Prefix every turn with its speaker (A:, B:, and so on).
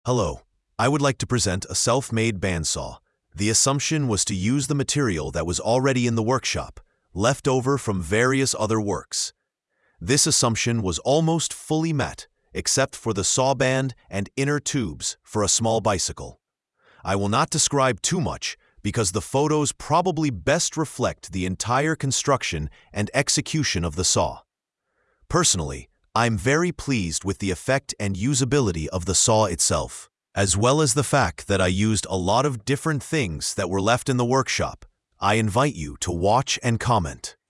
A: Hello, I would like to present a self-made bandsaw. The assumption was to use the material that was already in the workshop, left over from various other works. This assumption was almost fully met, except for the saw band and inner tubes for a small bicycle. I will not describe too much because the photos probably best reflect the entire construction and execution of the saw. Personally, I'm very pleased with the effect and usability of the saw itself, as well as the fact that I used a lot of different things that were left in the workshop. I invite you to watch and comment.